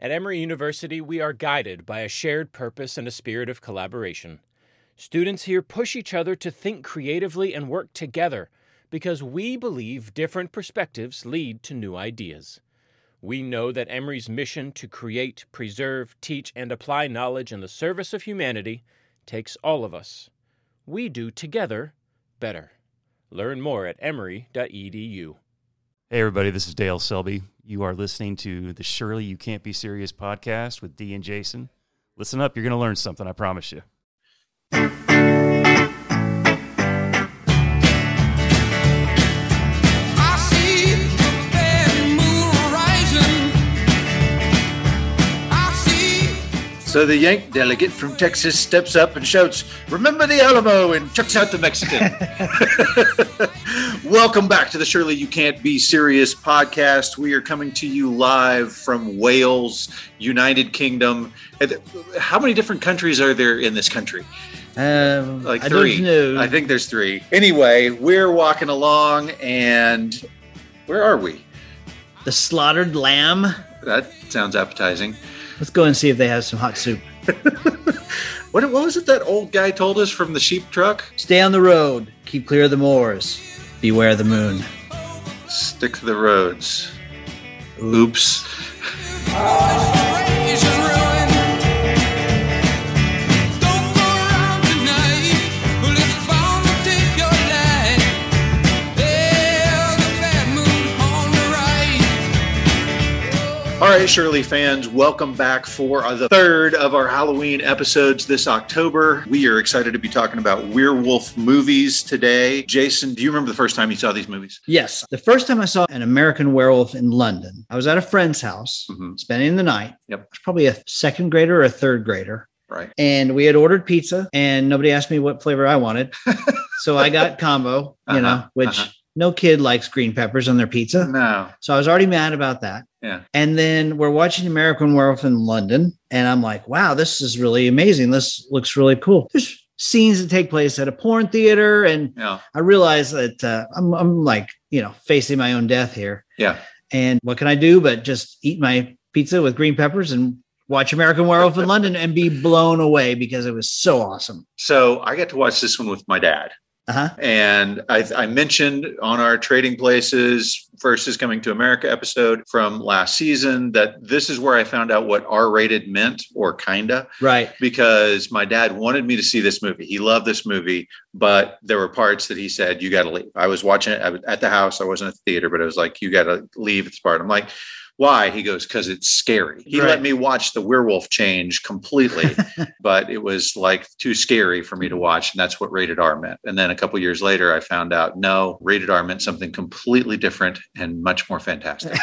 At Emory University, we are guided by a shared purpose and a spirit of collaboration. Students here push each other to think creatively and work together because we believe different perspectives lead to new ideas. We know that Emory's mission to create, preserve, teach, and apply knowledge in the service of humanity takes all of us. We do together better. Learn more at emory.edu. Hey everybody, this is Dale Selby. You are listening to the Surely You Can't Be Serious podcast with Dee and Jason. Listen up, you're going to learn something, I promise you. So the Yank delegate from Texas steps up and shouts, "Remember the Alamo," and chucks out the Mexican. Welcome back to the Surely You Can't Be Serious podcast. We are coming to you live from Wales, United Kingdom. How many different countries are there in this country? Like three. I don't know. I think there's three. Anyway, we're walking along, and where are we? The Slaughtered Lamb. That sounds appetizing. Let's go and see if they have some hot soup. What was it that old guy told us from the sheep truck? Stay on the road. Keep clear of the moors. Beware the moon. Stick to the roads. Oops. All right, Shirley fans, welcome back for the third of our Halloween episodes this October. We are excited to be talking about werewolf movies today. Jason, do you remember the first time you saw these movies? Yes. The first time I saw An American Werewolf in London, I was at a friend's house, spending the night. Yep. I was probably a second grader or a third grader. Right. And we had ordered pizza, and nobody asked me what flavor I wanted. So I got combo, which no kid likes green peppers on their pizza. No. So I was already mad about that. Yeah. And then we're watching American Werewolf in London, and I'm like, wow, this is really amazing. This looks really cool. There's scenes that take place at a porn theater, and I realize that I'm like, facing my own death here. Yeah. And what can I do but just eat my pizza with green peppers and watch American Werewolf in London and be blown away because it was so awesome. So I got to watch this one with my dad. And I mentioned on our Trading Places versus Coming to America episode from last season that this is where I found out what R-rated meant, or kinda. Right. Because my dad wanted me to see this movie. He loved this movie, but there were parts that he said, you got to leave. I was watching it at the house. I wasn't at the theater, but I was like, you got to leave this part. I'm like, why? He goes, because it's scary. He let me watch the werewolf change completely, but it was like too scary for me to watch. And that's what rated R meant. And then a couple years later, I found out, no, rated R meant something completely different and much more fantastic.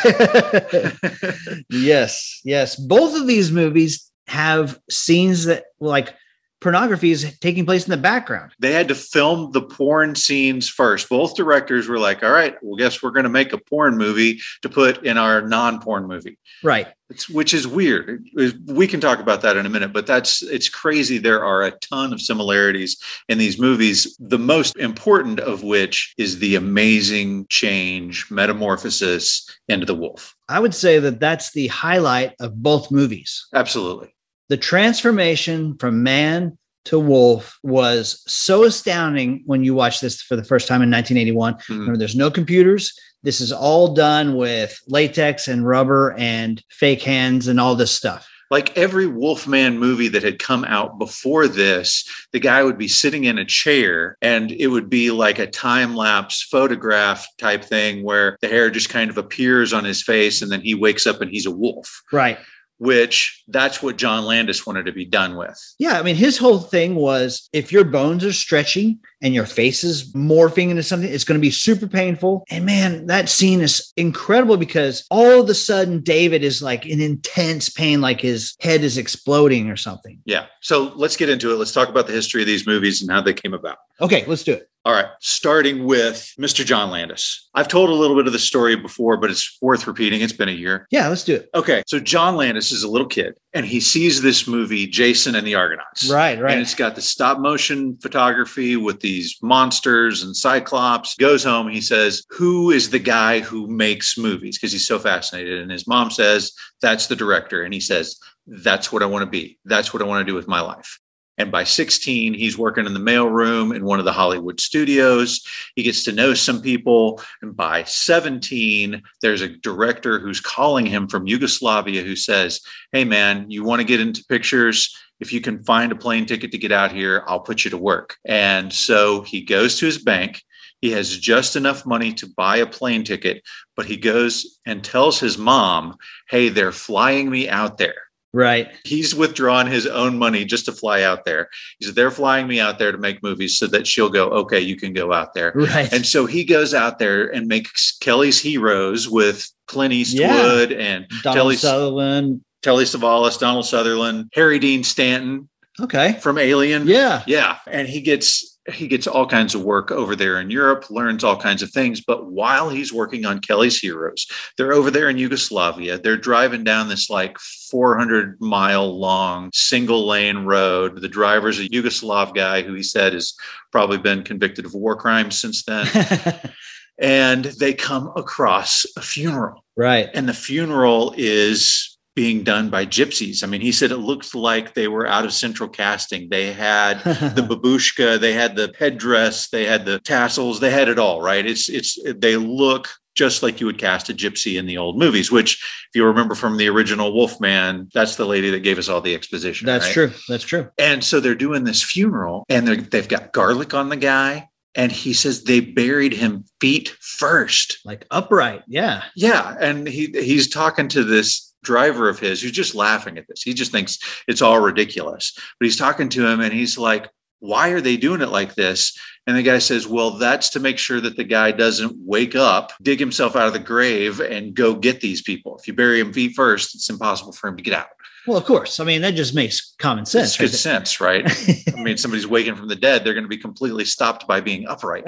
Yes. Both of these movies have scenes that pornography is taking place in the background. They had to film the porn scenes first. Both directors were like, all right, well, guess we're going to make a porn movie to put in our non-porn movie. Right. Which is weird. We can talk about that in a minute, but it's crazy. There are a ton of similarities in these movies, the most important of which is the amazing change, metamorphosis into the wolf. I would say that that's the highlight of both movies. Absolutely. The transformation from man to wolf was so astounding when you watch this for the first time in 1981. Remember, there's no computers. This is all done with latex and rubber and fake hands and all this stuff. Like every Wolfman movie that had come out before this, the guy would be sitting in a chair and it would be like a time-lapse photograph type thing where the hair just kind of appears on his face and then he wakes up and he's a wolf. Right. Which that's what John Landis wanted to be done with. Yeah. I mean, his whole thing was if your bones are stretching and your face is morphing into something, it's going to be super painful. And man, that scene is incredible because all of a sudden David is like in intense pain, like his head is exploding or something. Yeah. So let's get into it. Let's talk about the history of these movies and how they came about. Okay, let's do it. All right. Starting with Mr. John Landis. I've told a little bit of the story before, but it's worth repeating. It's been a year. Yeah, let's do it. Okay. So John Landis is a little kid and he sees this movie, Jason and the Argonauts. Right. And it's got the stop motion photography with these monsters and Cyclops. Goes home. He says, who is the guy who makes movies? Because he's so fascinated. And his mom says, that's the director. And he says, that's what I want to be. That's what I want to do with my life. And by 16, he's working in the mailroom in one of the Hollywood studios. He gets to know some people. And by 17, there's a director who's calling him from Yugoslavia who says, hey, man, you want to get into pictures? If you can find a plane ticket to get out here, I'll put you to work. And so he goes to his bank. He has just enough money to buy a plane ticket, but he goes and tells his mom, hey, they're flying me out there. Right. He's withdrawn his own money just to fly out there. He said, they're flying me out there to make movies so that she'll go, okay, you can go out there. Right. And so he goes out there and makes Kelly's Heroes with Clint Eastwood and Donald Sutherland, Telly Savalas, Donald Sutherland, Harry Dean Stanton. Okay. From Alien. Yeah. Yeah. And he gets all kinds of work over there in Europe, learns all kinds of things. But while he's working on Kelly's Heroes, they're over there in Yugoslavia. They're driving down this like 400-mile long single lane road. The driver's a Yugoslav guy who he said has probably been convicted of war crimes since then. And they come across a funeral. Right. And the funeral is being done by gypsies. I mean, he said it looked like they were out of central casting. They had the babushka, they had the headdress, they had the tassels, they had it all, right? They look just like you would cast a gypsy in the old movies, which if you remember from the original Wolfman, that's the lady that gave us all the exposition. That's right? true. That's true. And so they're doing this funeral and they've got garlic on the guy. And he says they buried him feet first. Like upright. Yeah. Yeah. And he's talking to this driver of his who's just laughing at this. He just thinks it's all ridiculous. But he's talking to him and he's like, why are they doing it like this? And the guy says, well, that's to make sure that the guy doesn't wake up, dig himself out of the grave and go get these people. If you bury him feet first, it's impossible for him to get out. Well, of course. I mean, that just makes common sense. It's good sense, right? I mean, somebody's waking from the dead. They're going to be completely stopped by being upright.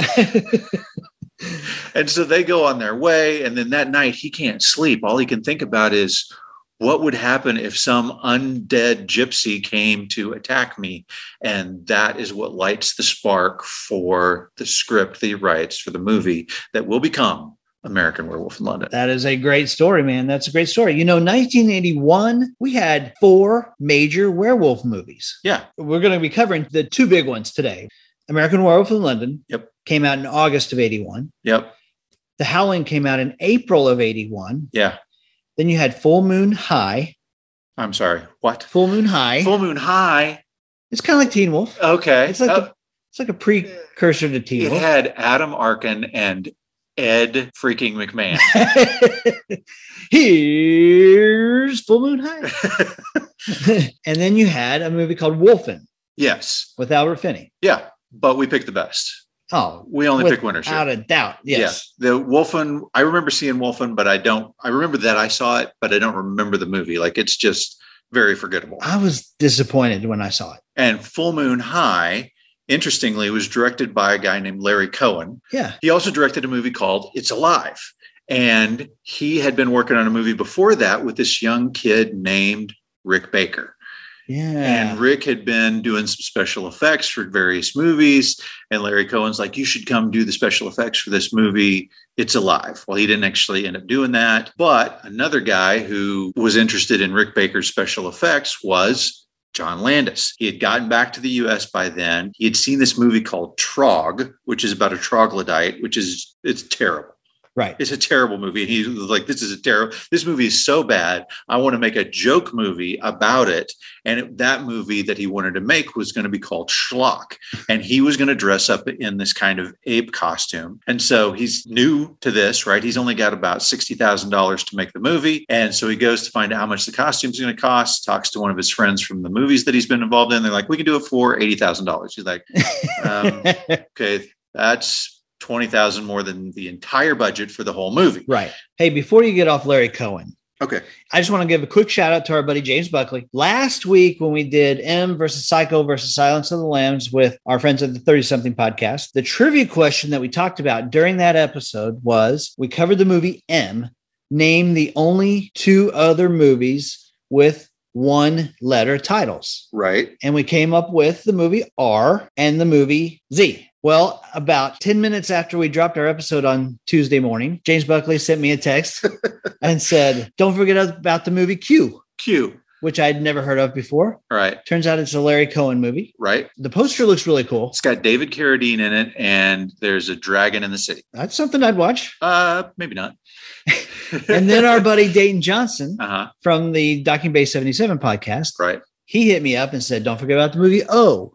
And so they go on their way. And then that night he can't sleep. All he can think about is, what would happen if some undead gypsy came to attack me? And that is what lights the spark for the script that he writes for the movie that will become American Werewolf in London. That is a great story, man. That's a great story. 1981, we had 4 major werewolf movies. Yeah. We're going to be covering the 2 big ones today. American Werewolf in London. Yep. Came out in August of 81. Yep. The Howling came out in April of 81. Yeah. Then you had Full Moon High. I'm sorry. What? Full Moon High. Full Moon High. It's kind of like Teen Wolf. Okay. It's like a precursor to Teen It Wolf. had Adam Arkin and Ed freaking McMahon. Here's Full Moon High. And then you had a movie called Wolfen. Yes. With Albert Finney. Yeah. But we picked the best. Oh, we only pick winners here. Without a doubt. Yes. Yeah. The Wolfen, I remember seeing Wolfen, but I remember that I saw it, but I don't remember the movie. Like it's just very forgettable. I was disappointed when I saw it. And Full Moon High, interestingly, was directed by a guy named Larry Cohen. Yeah. He also directed a movie called It's Alive. And he had been working on a movie before that with this young kid named Rick Baker. Yeah. And Rick had been doing some special effects for various movies. And Larry Cohen's like, you should come do the special effects for this movie. It's Alive. Well, he didn't actually end up doing that. But another guy who was interested in Rick Baker's special effects was John Landis. He had gotten back to the US by then. He had seen this movie called Trog, which is about a troglodyte, it's terrible. Right. It's a terrible movie. And he was like, this movie is so bad. I want to make a joke movie about it. And that movie that he wanted to make was going to be called Schlock. And he was going to dress up in this kind of ape costume. And so he's new to this, right? He's only got about $60,000 to make the movie. And so he goes to find out how much the costume is going to cost, talks to one of his friends from the movies that he's been involved in. They're like, we can do it for $80,000. He's like, okay, that's $20,000 more than the entire budget for the whole movie. Right. Hey, before you get off Larry Cohen, Okay. I just want to give a quick shout out to our buddy James Buckley. Last week, when we did M versus Psycho versus Silence of the Lambs with our friends at the 30 something podcast, the trivia question that we talked about during that episode was we covered the movie M, name the only two other movies with one letter titles. Right. And we came up with the movie R and the movie Z. Well, about 10 minutes after we dropped our episode on Tuesday morning, James Buckley sent me a text and said, don't forget about the movie Q, which I'd never heard of before. Right. Turns out it's a Larry Cohen movie. Right. The poster looks really cool. It's got David Carradine in it, and there's a dragon in the city. That's something I'd watch. Maybe not. And then our buddy Dayton Johnson Uh-huh. from the Docking Bay 77 podcast, Right. he hit me up and said, don't forget about the movie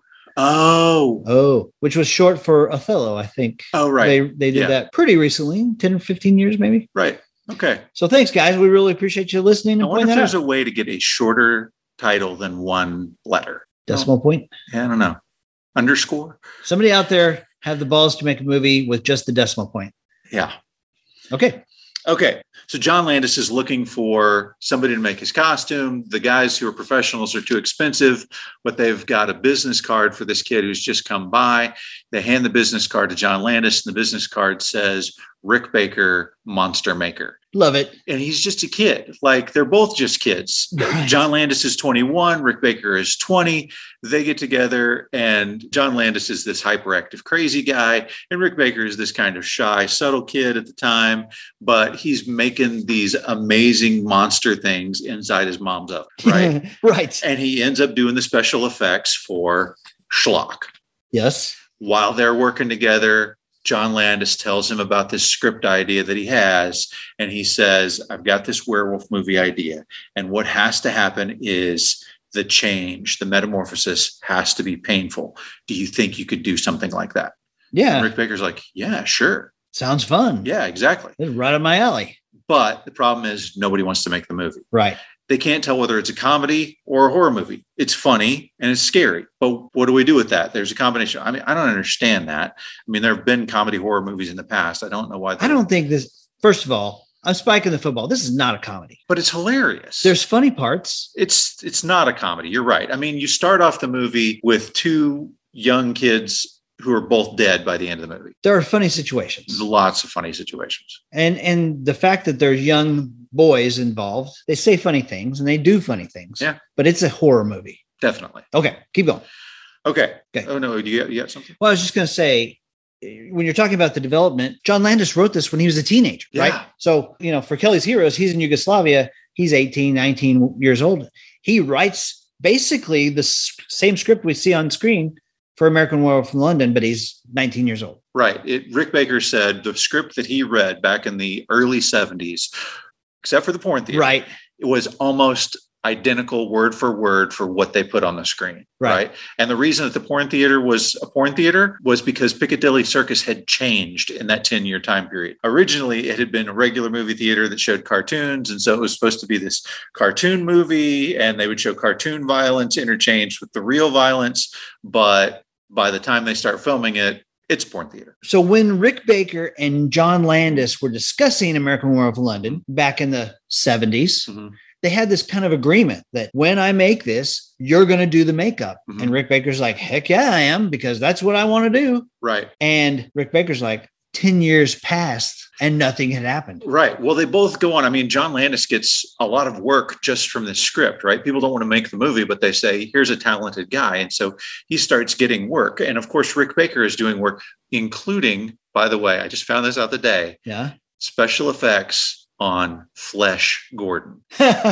Oh, which was short for Othello, I think. Oh, right. They did Yeah. that pretty recently, 10 or 15 years maybe. Right. Okay. So thanks, guys. We really appreciate you listening I and wonder pointing if that there's out. a way to get a shorter title than one letter. Decimal point. Yeah, I don't know. Underscore? Somebody out there have the balls to make a movie with just the decimal point. Yeah. Okay. Okay. So John Landis is looking for somebody to make his costume. The guys who are professionals are too expensive, but they've got a business card for this kid who's just come by. They hand the business card to John Landis, and the business card says, Rick Baker, Monster Maker. Love it. And he's just a kid. Like, they're both just kids. Right. John Landis is 21. Rick Baker is 20. They get together, and John Landis is this hyperactive, crazy guy. And Rick Baker is this kind of shy, subtle kid at the time, but he's making these amazing monster things inside his mom's oven, right? Right. And he ends up doing the special effects for Schlock. Yes. While they're working together, John Landis tells him about this script idea that he has. And he says, I've got this werewolf movie idea. And what has to happen is the change, the metamorphosis has to be painful. Do you think you could do something like that? Yeah. And Rick Baker's like, yeah, sure. Sounds fun. Yeah, exactly. It's right up my alley. But the problem is nobody wants to make the movie. Right. They can't tell whether it's a comedy or a horror movie. It's funny and it's scary. But what do we do with that? There's a combination. I mean, I don't understand that. I mean, there have been comedy horror movies in the past. I don't know why. I don't think this, first of all, I'm spiking the football. This is not a comedy. But it's hilarious. There's funny parts. It's not a comedy. You're right. I mean, you start off the movie with two young kids who are both dead by the end of the movie. There are funny situations. Lots of funny situations. And the fact that there's young boys involved, they say funny things and they do funny things. Yeah. But it's a horror movie. Definitely. Okay. Keep going. Okay. Okay. Oh, no. You got something? Well, I was just going to say, when you're talking about the development, John Landis wrote this when he was a teenager, Yeah. right? So, for Kelly's Heroes, he's in Yugoslavia. He's 18, 19 years old. He writes basically the same script we see on screen for American Werewolf in London, but he's 19 years old. Right. Rick Baker said the script that he read back in the early 70s, except for the porn theater, Right. it was almost identical word for word for what they put on the screen. Right. And the reason that the porn theater was a porn theater was because Piccadilly Circus had changed in that 10-year time period. Originally, it had been a regular movie theater that showed cartoons. And so it was supposed to be this cartoon movie, and they would show cartoon violence interchanged with the real violence. But by the time they start filming it, it's porn theater. So when Rick Baker and John Landis were discussing American Werewolf in London back in the 70s, Mhm. they had this kind of agreement that when I make this, you're going to do the makeup. Mhm. And Rick Baker's like, heck yeah, I am, because that's what I want to do. Right. And Rick Baker's like, 10 years passed and nothing had happened. Right. Well, they both go on. I mean, John Landis gets a lot of work just from the script, right? People don't want to make the movie, but they say, here's a talented guy. And so he starts getting work. And of course, Rick Baker is doing work, including, by the way, I just found this out today, Yeah. special effects on Flesh Gordon.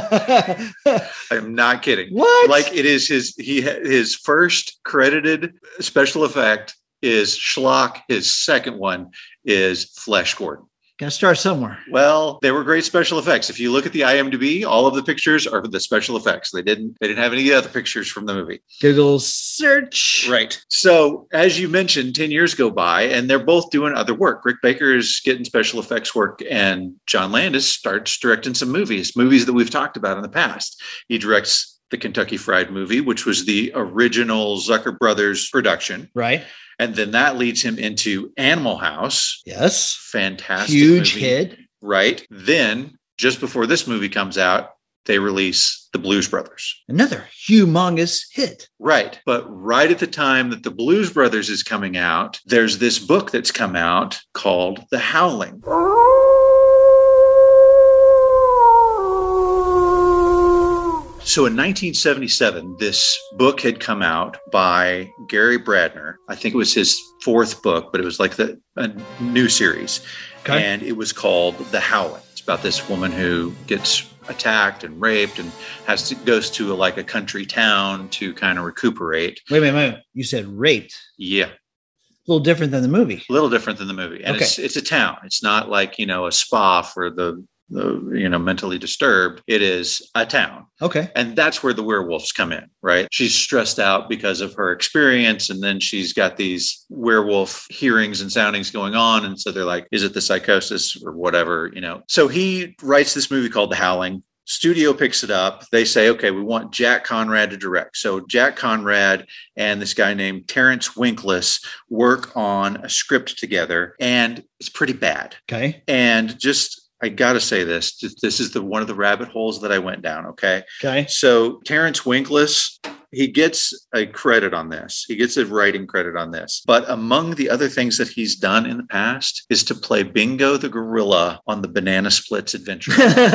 I'm not kidding. What? Like, it is his first credited special effect is Schlock. His second one is Flesh Gordon. Got to start somewhere. Well, they were great special effects. If you look at the IMDb, all of the pictures are the special effects. They didn't have any other pictures from the movie. Google search. Right. So as you mentioned, 10 years go by and they're both doing other work. Rick Baker is getting special effects work and John Landis starts directing some movies that we've talked about in the past. He directs the Kentucky Fried Movie, which was the original Zucker Brothers production. Right. And then that leads him into Animal House. Yes. Fantastic Huge movie. hit. Right. Then just before this movie comes out, they release The Blues Brothers. Another humongous hit. Right. But right at the time that The Blues Brothers is coming out, there's this book that's come out called The Howling. So in 1977, this book had come out by Gary Bradner. I think it was his fourth book, but it was like a new series. Okay. And it was called The Howling. It's about this woman who gets attacked and raped and goes to a country town to kind of recuperate. Wait. You said raped. Yeah. A little different than the movie. A little different than the movie. And it's a town. It's not like, a spa for the mentally disturbed. It is a town. Okay. And that's where the werewolves come in, right? She's stressed out because of her experience. And then she's got these werewolf hearings and soundings going on. And so they're like, is it the psychosis or whatever, So he writes this movie called The Howling. Studio picks it up. They say, okay, we want Jack Conrad to direct. So Jack Conrad and this guy named Terrence Winkless work on a script together. And it's pretty bad. Okay. And I got to say this. This is one of the rabbit holes that I went down. Okay. Okay. So Terrence Winkless, he gets a credit on this. He gets a writing credit on this. But among the other things that he's done in the past is to play Bingo the gorilla on the Banana Splits adventure.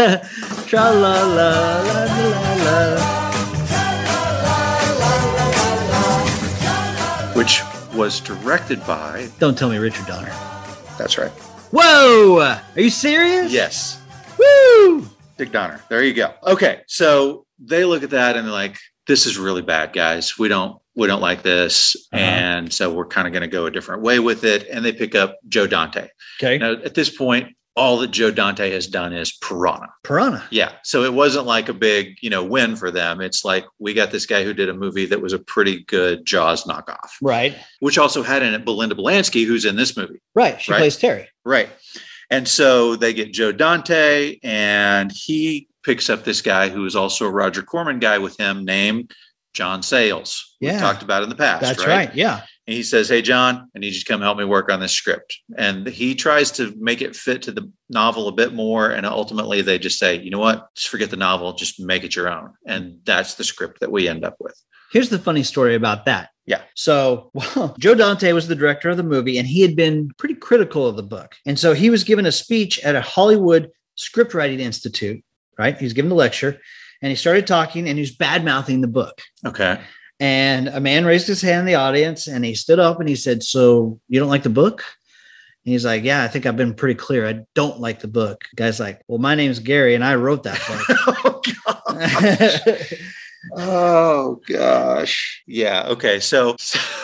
Which was directed by... Don't tell me Richard Donner. That's right. Whoa! Are you serious? Yes. Woo! Dick Donner. There you go. Okay. So they look at that and they're like, this is really bad, guys. We don't like this. Uh-huh. And so we're kind of going to go a different way with it. And they pick up Joe Dante. Okay. Now, at this point, all that Joe Dante has done is Piranha. Yeah. So it wasn't like a big, win for them. It's like, we got this guy who did a movie that was a pretty good Jaws knockoff. Right. Which also had in it Belinda Belansky, who's in this movie. Right. She plays Terry. Right. And so they get Joe Dante, and he picks up this guy who is also a Roger Corman guy with him named John Sayles. Yeah. We talked about in the past. That's right. Yeah. And he says, hey, John, I need you to come help me work on this script. And he tries to make it fit to the novel a bit more. And ultimately they just say, you know what, just forget the novel, just make it your own. And that's the script that we end up with. Here's the funny story about that. Yeah. So Joe Dante was the director of the movie, and he had been pretty critical of the book. And so he was given a speech at a Hollywood Scriptwriting Institute, right? He was given a lecture, and he started talking, and he was bad-mouthing the book. Okay. And a man raised his hand in the audience, and he stood up and he said, so you don't like the book? And he's like, yeah, I think I've been pretty clear. I don't like the book. The guy's like, well, my name's Gary, and I wrote that book. Oh, gosh. Oh, gosh. Yeah. Okay. So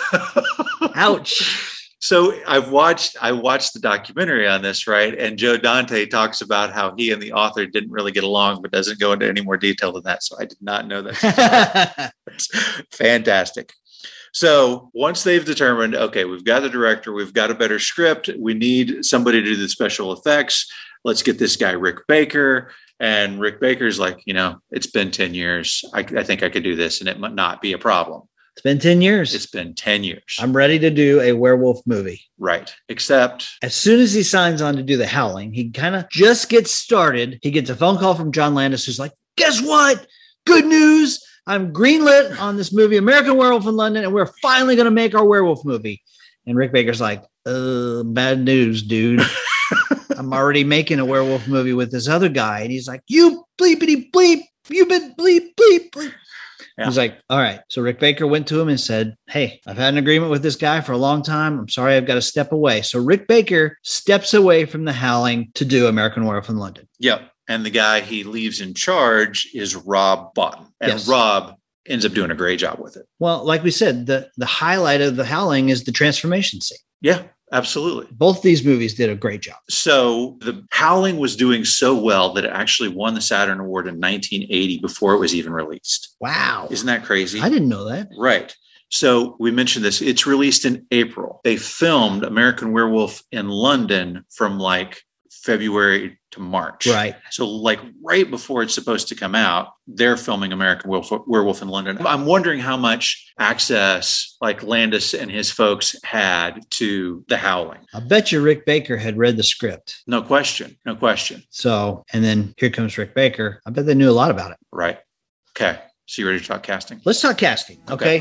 ouch. So I watched the documentary on this, right? And Joe Dante talks about how he and the author didn't really get along, but doesn't go into any more detail than that. So I did not know that. It's fantastic. So once they've determined, okay, we've got the director, we've got a better script, we need somebody to do the special effects. Let's get this guy, Rick Baker. And Rick Baker's like, it's been 10 years. I think I could do this and it might not be a problem. It's been 10 years. It's been 10 years. I'm ready to do a werewolf movie. Right. Except as soon as he signs on to do The Howling, he kind of just gets started. He gets a phone call from John Landis, who's like, guess what? Good news. I'm greenlit on this movie, American Werewolf in London, and we're finally going to make our werewolf movie. And Rick Baker's like, bad news, dude. I'm already making a werewolf movie with this other guy. And he's like, you bleepity bleep. You've been bleep, bleep, bleep. Yeah. He's like, all right. So Rick Baker went to him and said, hey, I've had an agreement with this guy for a long time. I'm sorry, I've got to step away. So Rick Baker steps away from The Howling to do American Werewolf in London. Yep. And the guy he leaves in charge is Rob Bottin. And yes. Rob ends up doing a great job with it. Well, like we said, the highlight of The Howling is the transformation scene. Yeah. Absolutely. Both these movies did a great job. So The Howling was doing so well that it actually won the Saturn Award in 1980 before it was even released. Wow. Isn't that crazy? I didn't know that. Right. So we mentioned this. It's released in April. They filmed American Werewolf in London from like February to March. Right. So like right before it's supposed to come out, they're filming American Werewolf in London. I'm wondering how much access like Landis and his folks had to The Howling. I bet you Rick Baker had read the script. No question. No question. So, and then here comes Rick Baker. I bet they knew a lot about it. Right. Okay. So you ready to talk casting? Let's talk casting. Okay.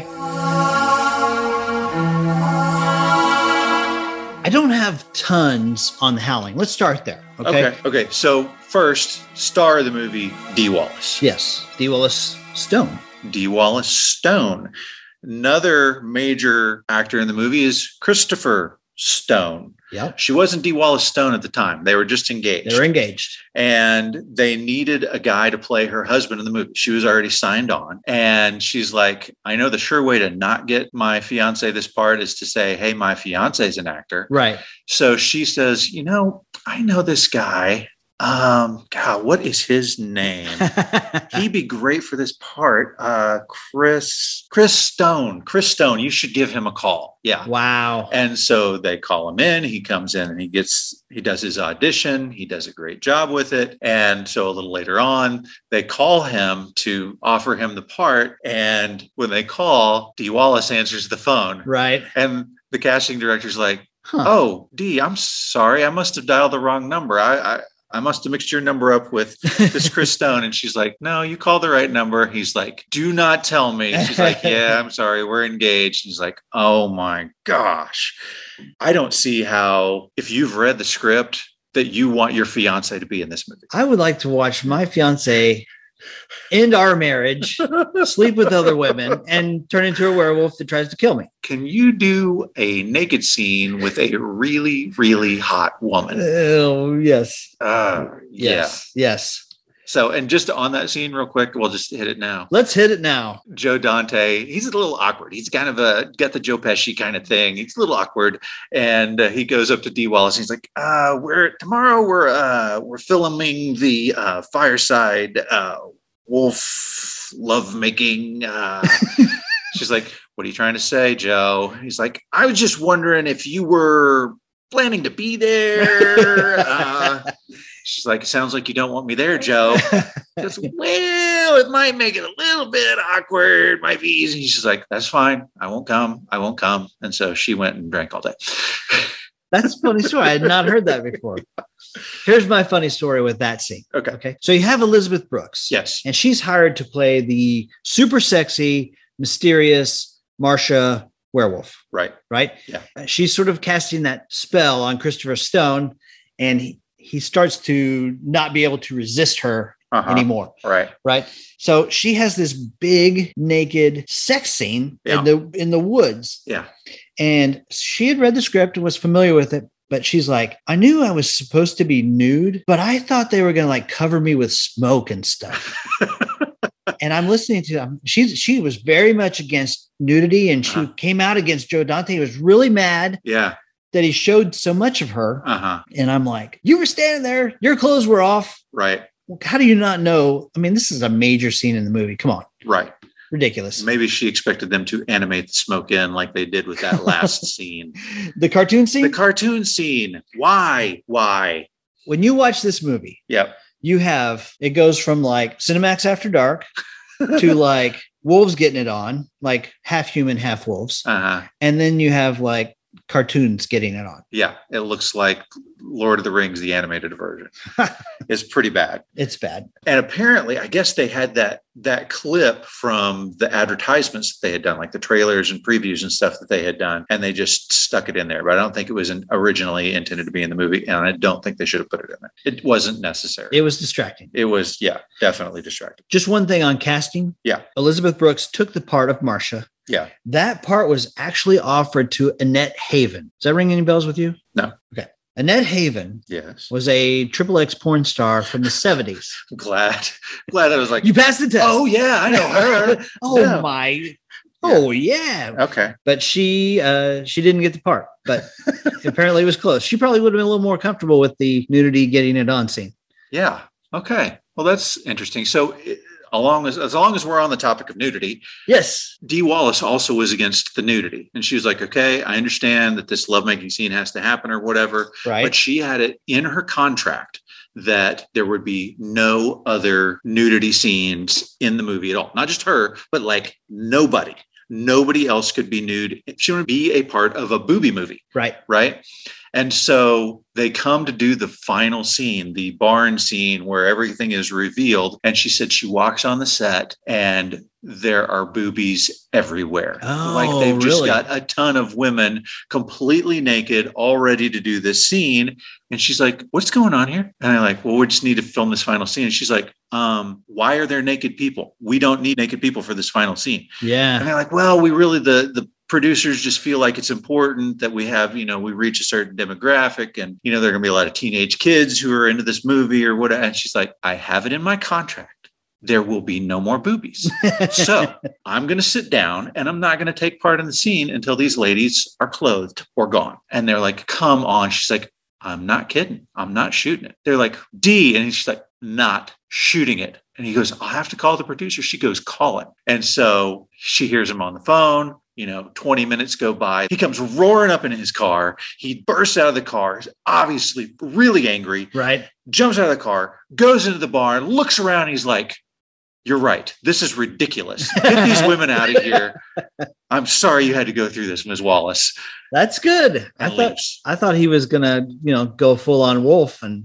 I don't have tons on The Howling. Let's start there. Okay. So first, star of the movie, Dee Wallace. Yes. Dee Wallace Stone. Dee Wallace Stone. Another major actor in the movie is Christopher Stone. Yep. She wasn't Dee Wallace Stone at the time. They were just engaged. They were engaged. And they needed a guy to play her husband in the movie. She was already signed on. And she's like, I know the sure way to not get my fiance this part is to say, hey, my fiance is an actor. Right. So she says, I know this guy. God, what is his name? He'd be great for this part. Chris Stone. Chris Stone. You should give him a call. Yeah. Wow. And so they call him in. He comes in and he does his audition. He does a great job with it. And so a little later on, they call him to offer him the part. And when they call, Dee Wallace answers the phone. Right. And the casting director's like, oh, Dee, I'm sorry. I must have dialed the wrong number. I must have mixed your number up with this Chris Stone. And she's like, no, you called the right number. He's like, do not tell me. She's like, yeah, I'm sorry. We're engaged. He's like, oh my gosh. I don't see how, if you've read the script, that you want your fiance to be in this movie. I would like to watch my fiance end our marriage, sleep with other women, and turn into a werewolf that tries to kill me. Can you do a naked scene with a really, really hot woman? Oh, yes. Yes. Yes. So, and just on that scene real quick, we'll just hit it now. Let's hit it now. Joe Dante, he's a little awkward. He's kind of got the Joe Pesci kind of thing. He's a little awkward. And he goes up to Dee Wallace. And he's like, tomorrow we're filming the Fireside wolf lovemaking. She's like, what are you trying to say, Joe? He's like, I was just wondering if you were planning to be there. She's like, it sounds like you don't want me there, Joe. Goes, well, it might make it a little bit awkward. Might be easy. She's like, that's fine. I won't come. And so she went and drank all day. That's a funny story. I had not heard that before. Here's my funny story with that scene. Okay. So you have Elizabeth Brooks. Yes. And she's hired to play the super sexy, mysterious Marcia werewolf. Right. Yeah. She's sort of casting that spell on Christopher Stone, and he starts to not be able to resist her anymore. Right. So she has this big naked sex scene in the woods. Yeah. And she had read the script and was familiar with it, but she's like, I knew I was supposed to be nude, but I thought they were going to like cover me with smoke and stuff. And I'm listening to them. She was very much against nudity, and she came out against Joe Dante. He was really mad. Yeah. That he showed so much of her. And I'm like, you were standing there, your clothes were off. Right. How do you not know? I mean, this is a major scene in the movie. Come on. Right. Ridiculous. Maybe she expected them to animate the smoke in like they did with that last scene. The cartoon scene? The cartoon scene. Why? When you watch this movie, it goes from like Cinemax After Dark to like wolves getting it on, like half human, half wolves. And then you have like cartoons getting it on. Yeah. It looks like Lord of the Rings, the animated version. It's pretty bad. It's bad. And apparently, I guess they had that clip from the advertisements that they had done, like the trailers and previews and stuff that they had done, and they just stuck it in there. But I don't think it was originally intended to be in the movie, and I don't think they should have put it in there. It wasn't necessary. It was distracting. It was, definitely distracting. Just one thing on casting. Yeah. Elizabeth Brooks took the part of Marcia. Yeah. That part was actually offered to Annette Haven. Does that ring any bells with you? No. Okay. Annette Haven was a XXX porn star from the 70s. I'm glad I was like, you passed the test. Oh yeah, I know her. My. Oh yeah. Okay. But she didn't get the part, but apparently it was close. She probably would have been a little more comfortable with the nudity getting it on scene. Yeah. Okay. Well, that's interesting. So as long as we're on the topic of nudity, yes, Dee Wallace also was against the nudity, and she was like, okay, I understand that this lovemaking scene has to happen or whatever, right? But she had it in her contract that there would be no other nudity scenes in the movie at all. Not just her, but like nobody. Nobody else could be nude. She would be a part of a booby movie. Right. Right. And so they come to do the final scene, the barn scene where everything is revealed. And she said she walks on the set and there are boobies everywhere. Oh, like they've just really? got a ton of women completely naked, all ready to do this scene. And she's like, what's going on here? And I'm like, well, we just need to film this final scene. And she's like, why are there naked people? We don't need naked people for this final scene. Yeah. And they're like, well, we really, the producers just feel like it's important that we have, we reach a certain demographic and, there are going to be a lot of teenage kids who are into this movie or whatever. And she's like, I have it in my contract. There will be no more boobies. So I'm going to sit down and I'm not going to take part in the scene until these ladies are clothed or gone. And they're like, come on. She's like, I'm not kidding. I'm not shooting it. They're like, D. And she's like, not shooting it. And he goes, I'll have to call the producer. She goes, call him. And so she hears him on the phone. 20 minutes go by. He comes roaring up in his car. He bursts out of the car, is obviously really angry. Right. Jumps out of the car, goes into the barn, looks around. He's like, you're right. This is ridiculous. Get these women out of here. I'm sorry you had to go through this, Ms. Wallace. That's good. And I leaves. thought he was gonna, go full on wolf and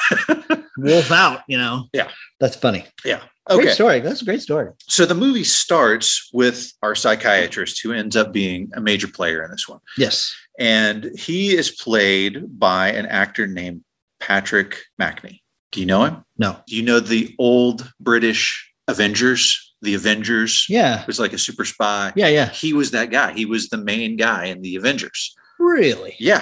wolf out. Yeah. That's funny. Yeah. Great Okay. story. That's a great story. So the movie starts with our psychiatrist who ends up being a major player in this one. Yes. And he is played by an actor named Patrick Macnee. Do you know him? No. Do you know the old British Avengers? The Avengers? Yeah. It was like a super spy. Yeah. Yeah. He was that guy. He was the main guy in the Avengers. Really? Yeah.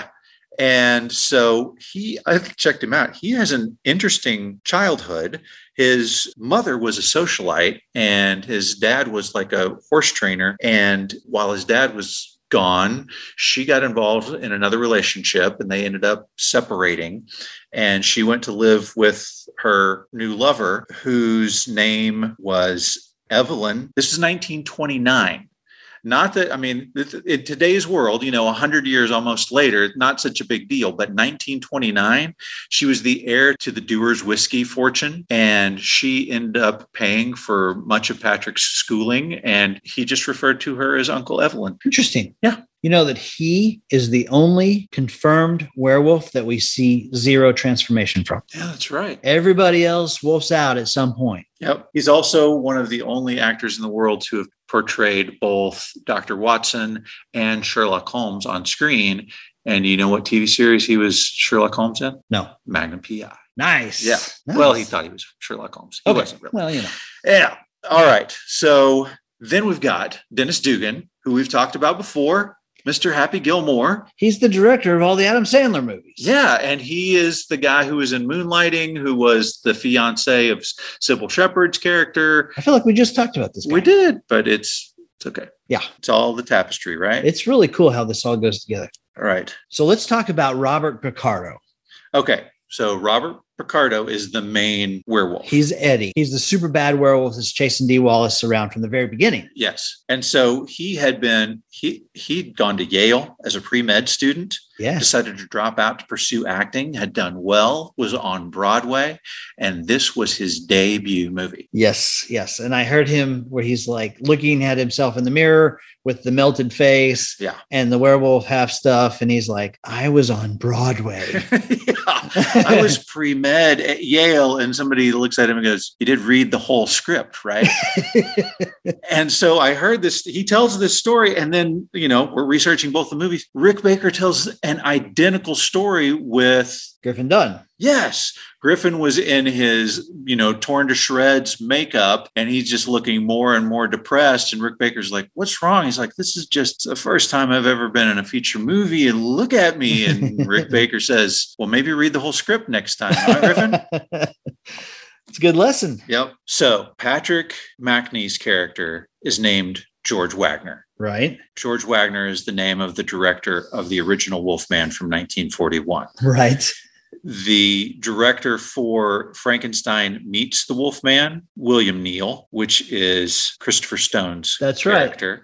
And so I checked him out. He has an interesting childhood. His mother was a socialite and his dad was like a horse trainer. And while his dad was gone, she got involved in another relationship and they ended up separating. And she went to live with her new lover, whose name was Evelyn. This is 1929. Not that, in today's world, 100 years almost later, not such a big deal. But 1929, she was the heir to the Dewar's whiskey fortune. And she ended up paying for much of Patrick's schooling. And he just referred to her as Uncle Evelyn. Interesting. Yeah. You know that he is the only confirmed werewolf that we see zero transformation from. Yeah, that's right. Everybody else wolfs out at some point. Yep. He's also one of the only actors in the world to have portrayed both Dr. Watson and Sherlock Holmes on screen. And you know what TV series he was Sherlock Holmes in? No. Magnum P.I. Nice. Yeah. Nice. Well, he thought he was Sherlock Holmes. He wasn't really. Well, Yeah. All right. So then we've got Dennis Dugan, who we've talked about before, Mr. Happy Gilmore. He's the director of all the Adam Sandler movies. Yeah. And he is the guy who was in Moonlighting, who was the fiance of Sybil Shepherd's character. I feel like we just talked about this guy. We did, but it's okay. Yeah. It's all the tapestry, right? It's really cool how this all goes together. All right. So let's talk about Robert Picardo. Okay. So Robert Picardo is the main werewolf. He's Eddie. He's the super bad werewolf that's chasing Dee Wallace around from the very beginning. Yes. And so he'd gone to Yale as a pre-med student, Yeah. decided to drop out to pursue acting, had done well, was on Broadway, and this was his debut movie. Yes. Yes. And I heard him where he's like looking at himself in the mirror with the melted face Yeah. and the werewolf half stuff. And he's like, I was on Broadway. I was pre-med at Yale, and somebody looks at him and goes, you did read the whole script, right? And so I heard this, he tells this story, and then, we're researching both the movies. Rick Baker tells an identical story with Griffin Dunn. Yes. Griffin was in his, torn to shreds makeup, and he's just looking more and more depressed. And Rick Baker's like, what's wrong? He's like, this is just the first time I've ever been in a feature movie, and look at me. And Rick Baker says, well, maybe read the whole script next time, huh, Griffin? It's a good lesson. Yep. So Patrick Macnee's character is named George Wagner. Right. George Wagner is the name of the director of the original Wolfman from 1941. Right. The director for Frankenstein Meets the Wolfman, William Neal, which is Christopher Stone's That's right. character.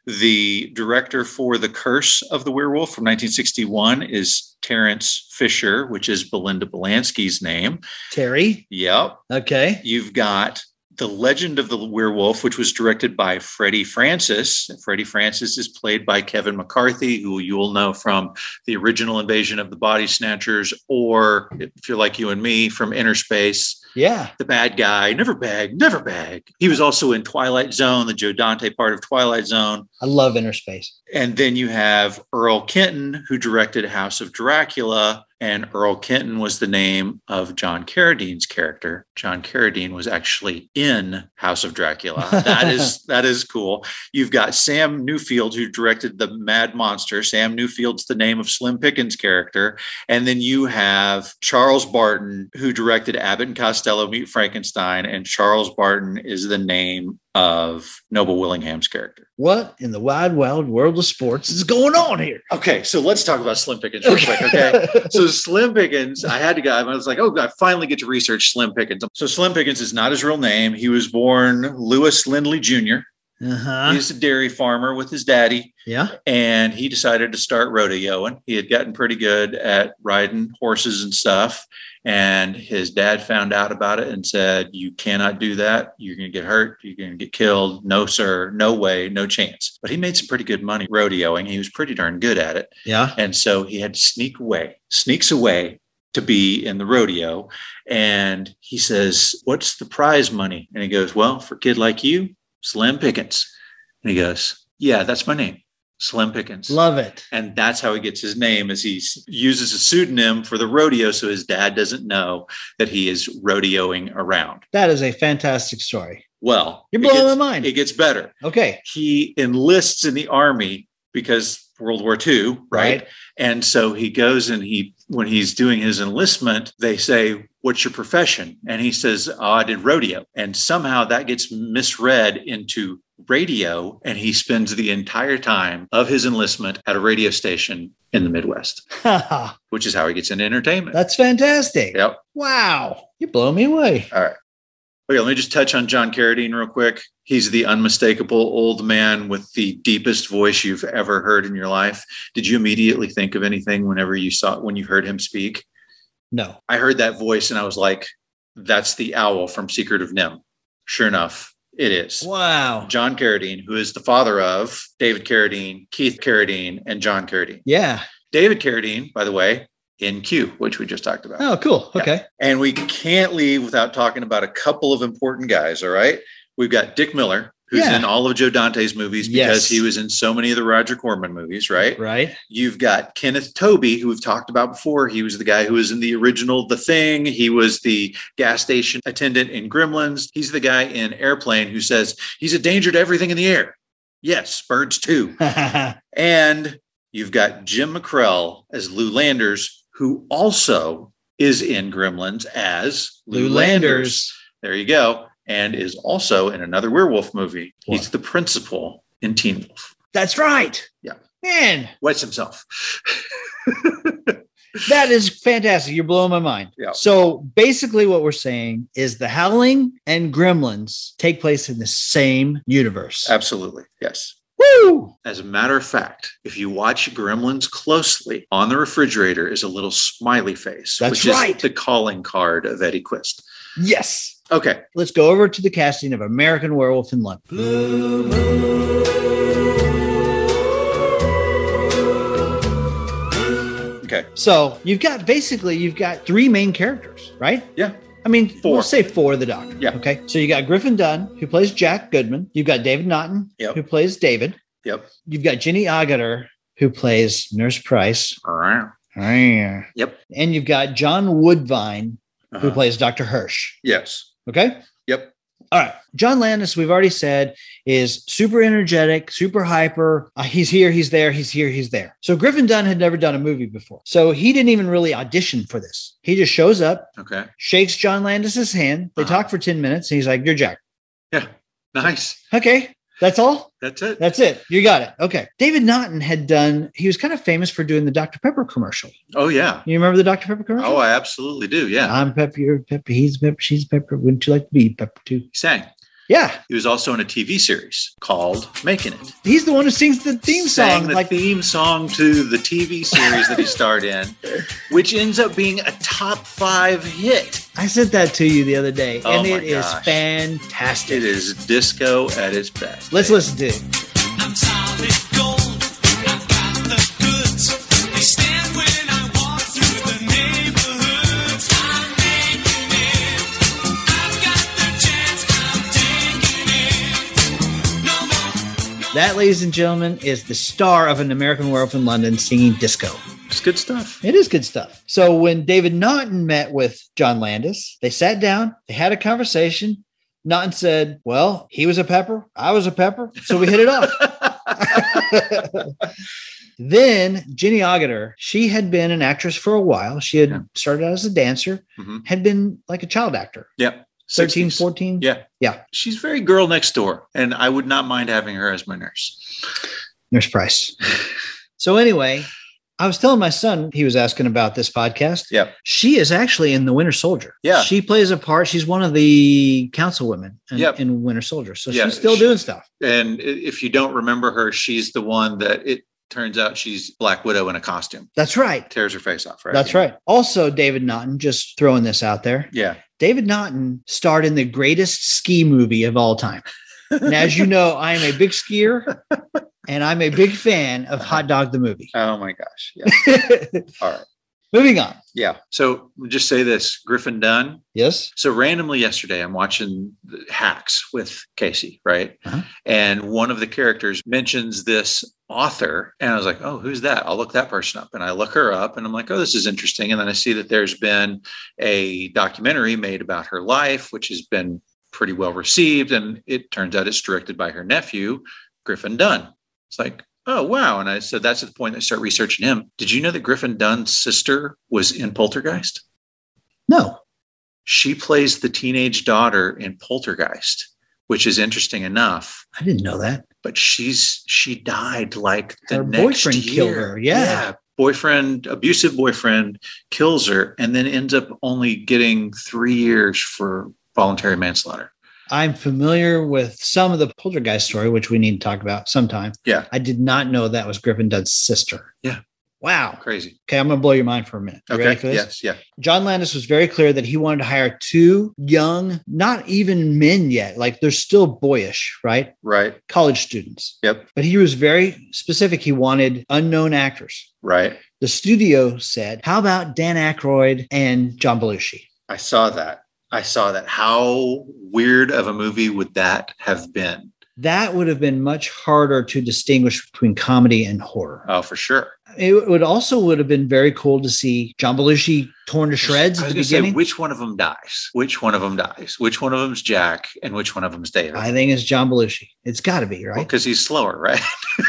The director for The Curse of the Werewolf from 1961 is Terrence Fisher, which is Belinda Belansky's name. Terry. Yep. Okay. You've got The Legend of the Werewolf, which was directed by Freddie Francis. Freddie Francis is played by Kevin McCarthy, who you will know from the original Invasion of the Body Snatchers, or if you're like you and me, from Inner Space. Yeah. The bad guy, never bag, never bag. He was also in Twilight Zone, the Joe Dante part of Twilight Zone. I love Inner Space. And then you have Earl Kenton, who directed House of Dracula. And Earl Kenton was the name of John Carradine's character. John Carradine was actually in House of Dracula. That is cool. You've got Sam Newfield, who directed The Mad Monster. Sam Newfield's the name of Slim Pickens' character. And then you have Charles Barton, who directed Abbott and Costello Meet Frankenstein. And Charles Barton is the name of Noble Willingham's character. What in the wide, wild world of sports is going on here? Okay, so let's talk about Slim Pickens real quick, okay? So Slim Pickens, I had to go. I was like, oh, I finally get to research Slim Pickens. So Slim Pickens is not his real name. He was born Lewis Lindley Jr. Uh-huh. He's a dairy farmer with his daddy. Yeah. And he decided to start rodeoing. He had gotten pretty good at riding horses and stuff. And his dad found out about it and said, you cannot do that. You're going to get hurt. You're going to get killed. No, sir. No way. No chance. But he made some pretty good money rodeoing. He was pretty darn good at it. Yeah. And so he had to sneaks away to be in the rodeo. And he says, what's the prize money? And he goes, well, for a kid like you, Slim Pickens. And he goes, yeah, that's my name. Slim Pickens. Love it. And that's how he gets his name, as he uses a pseudonym for the rodeo so his dad doesn't know that he is rodeoing around. That is a fantastic story. Well, you're blowing my mind. It gets better. Okay. He enlists in the army because World War II, right? And so he goes and when he's doing his enlistment, they say, what's your profession? And he says, oh, I did rodeo. And somehow that gets misread into radio, and he spends the entire time of his enlistment at a radio station in the Midwest, which is how he gets into entertainment. That's fantastic. Yep. Wow. You're blowing me away. All right. Okay, let me just touch on John Carradine real quick. He's the unmistakable old man with the deepest voice you've ever heard in your life. Did you immediately think of anything when you heard him speak? No. I heard that voice and I was like, that's the owl from Secret of NIMH. Sure enough, it is. Wow. John Carradine, who is the father of David Carradine, Keith Carradine, and John Carradine. Yeah. David Carradine, by the way, in Q, which we just talked about. Oh, cool. Okay. Yeah. And we can't leave without talking about a couple of important guys. All right. We've got Dick Miller, who's in all of Joe Dante's movies because he was in so many of the Roger Corman movies, right? Right. You've got Kenneth Tobey, who we've talked about before. He was the guy who was in the original The Thing. He was the gas station attendant in Gremlins. He's the guy in Airplane who says he's a danger to everything in the air. Yes, birds too. And you've got Jim McKrell as Lou Landers, who also is in Gremlins as Lou Landers. There you go. And is also in another werewolf movie. What? He's the principal in Teen Wolf. That's right. Yeah. Man. Wets himself. That is fantastic. You're blowing my mind. Yeah. So basically what we're saying is The Howling and Gremlins take place in the same universe. Absolutely. Yes. Woo! As a matter of fact, if you watch Gremlins closely, on the refrigerator is a little smiley face. That's which right. is the calling card of Eddie Quist. Yes. Okay. Let's go over to the casting of American Werewolf in London. Okay. So you've got three main characters, right? Yeah. I mean, four. We'll say four of the Doctor. Yeah. Okay. So you got Griffin Dunn, who plays Jack Goodman. You've got David Naughton, who plays David. Yep. You've got Jenny Agutter, who plays Nurse Price. Yep. And you've got John Woodvine, who plays Dr. Hirsch. Yes. Okay. Yep. All right. John Landis, we've already said, is super energetic, super hyper. He's here, he's there, he's here, he's there. So Griffin Dunn had never done a movie before. So he didn't even really audition for this. He just shows up, shakes John Landis's hand. They talk for 10 minutes, and he's like, you're Jack. Yeah. Nice. Okay. That's all? That's it. That's it. You got it. Okay. David Naughton he was kind of famous for doing the Dr. Pepper commercial. Oh, yeah. You remember the Dr. Pepper commercial? Oh, I absolutely do. Yeah. I'm Pepper, you're Pepper, he's Pepper, she's Pepper. Wouldn't you like to be Pepper too? He sang. Yeah. He was also in a TV series called Making It. He's the one who sings the theme Sang song. the theme song to the TV series that he starred in, which ends up being a top 5 hit. I sent that to you the other day, Oh and my it is gosh. fantastic. It is disco at its best. Let's listen to it. I'm solid gold. I've got the goods. They stand when I walk through the neighborhoods. I'm making it. I've got the chance. I'm taking it. No more. That, ladies and gentlemen, is the star of An American Werewolf in London singing disco. It's good stuff. It is good stuff. So when David Naughton met with John Landis, they sat down, they had a conversation. Naughton said, well, he was a pepper, I was a pepper, so we hit it off. Then Jenny Agutter, she had been an actress for a while. She had started out as a dancer, Mhm. had been like a child actor, Yep. 13, 60s. 14. Yeah. Yeah. She's very girl next door, and I would not mind having her as my nurse. Nurse Price. So anyway, I was telling my son, he was asking about this podcast. Yep. She is actually in The Winter Soldier. Yeah. She plays a part. She's one of the councilwomen in, Yep. in Winter Soldier. So Yeah. she's still doing stuff. And if you don't remember her, she's the one that it turns out she's Black Widow in a costume. That's right. Tears her face off, right? That's right. Also, David Naughton, just throwing this out there. Yeah. David Naughton starred in the greatest ski movie of all time. And as you know, I am a big skier and I'm a big fan of Hot Dog the movie. Oh my gosh. Yeah. All right. Moving on. Yeah. So we'll just say this, Griffin Dunn. Yes. So randomly yesterday, I'm watching the Hacks with Casey, right? Uh-huh. And one of the characters mentions this author, and I was like, "Oh, who's that?" I'll look that person up, and I look her up, and I'm like, "Oh, this is interesting." And then I see that there's been a documentary made about her life, which has been pretty well received, and it turns out it's directed by her nephew, Griffin Dunn. It's like, oh wow! And I said, that's at the point I start researching him. Did you know that Griffin Dunn's sister was in Poltergeist? No. She plays the teenage daughter in Poltergeist, which is interesting enough. I didn't know that. But she died like the Her next boyfriend year. killed her. Yeah. Abusive boyfriend kills her, and then ends up only getting 3 years for voluntary manslaughter. I'm familiar with some of the Poltergeist story, which we need to talk about sometime. Yeah. I did not know that was Griffin Dunn's sister. Yeah. Wow. Crazy. Okay, I'm going to blow your mind for a minute. You ready for Okay. this? Yes. Yeah. John Landis was very clear that he wanted to hire two young, not even men yet, like they're still boyish, right? Right. College students. Yep. But he was very specific. He wanted unknown actors. Right. The studio said, how about Dan Aykroyd and John Belushi? I saw that. How weird of a movie would that have been? That would have been much harder to distinguish between comedy and horror. Oh, for sure. It would have been very cool to see John Belushi torn to shreds I at was the going to say, beginning. which one of them dies? Which one of them dies? Which one of them's Jack and which one of them's David? I think it's John Belushi. It's got to be, right? Because he's slower, right?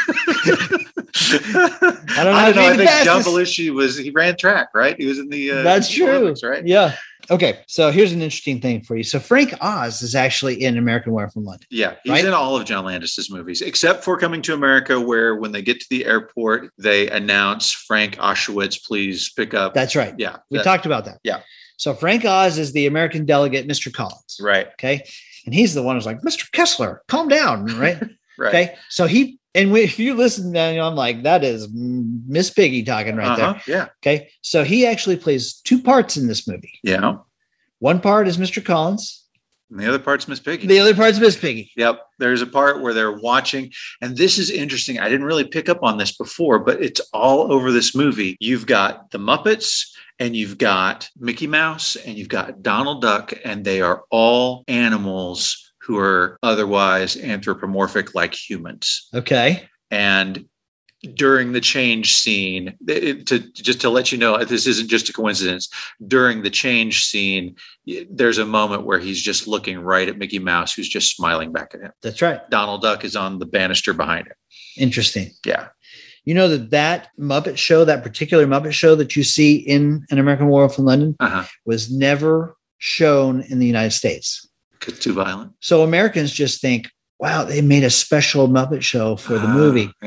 I don't know. I if he's the think John fastest. Belushi he ran track, right? He was in the That's true. Olympics, right? Yeah. Okay. So here's an interesting thing for you. So Frank Oz is actually in American Werewolf in London. Yeah, he's Right? in all of John Landis's movies, except for Coming to America, where when they get to the airport, they announce Frank Oshowitz, please pick up. That's right. Yeah, We that- talked about that. Yeah. So Frank Oz is the American delegate, Mr. Collins. right, Okay. And he's the one who's like, Mr. Kessler, calm down. Right. right. Okay. So if you listen, then I'm like, that is Miss Piggy talking right there. Yeah, Okay. So he actually plays two parts in this movie. yeah. One part is Mr. Collins. And the other part's Miss Piggy. The other part's Miss Piggy. Yep. There's a part where they're watching, and this is interesting. I didn't really pick up on this before, but it's all over this movie. You've got the Muppets, and you've got Mickey Mouse, and you've got Donald Duck, and they are all animals who are otherwise anthropomorphic like humans. Okay. And during the change scene, to let you know, this isn't just a coincidence. During the change scene, there's a moment where he's just looking right at Mickey Mouse, who's just smiling back at him. That's right. Donald Duck is on the banister behind him. Interesting. Yeah. You know that Muppet show, that particular Muppet show that you see in An American Werewolf in London Uh-huh. was never shown in the United States. It's too violent. So Americans just think, wow, they made a special Muppet show for the movie. Yeah.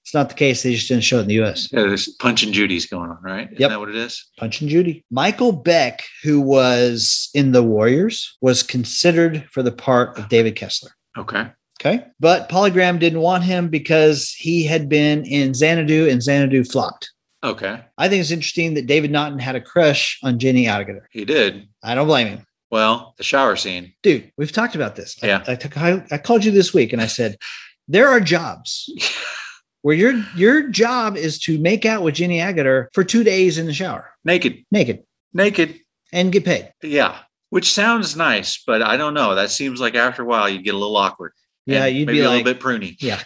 It's not the case. They just didn't show it in the US. Yeah, there's Punch and Judy's going on, right? Isn't Yep. that what it is? Punch and Judy. Michael Beck, who was in The Warriors, was considered for the part of David Kessler. Okay. Okay. But Polygram didn't want him because he had been in Xanadu and Xanadu flopped. Okay. I think it's interesting that David Naughton had a crush on Jenny Agutter. He did. I don't blame him. Well, the shower scene. Dude, we've talked about this. Yeah. I called you this week and I said, there are jobs where your job is to make out with Jenny Agutter for 2 days in the shower, Naked. naked, and get paid. Yeah. Which sounds nice, but I don't know. That seems like after a while you'd get a little awkward. Yeah, And you'd maybe be a like, little bit pruny. yeah.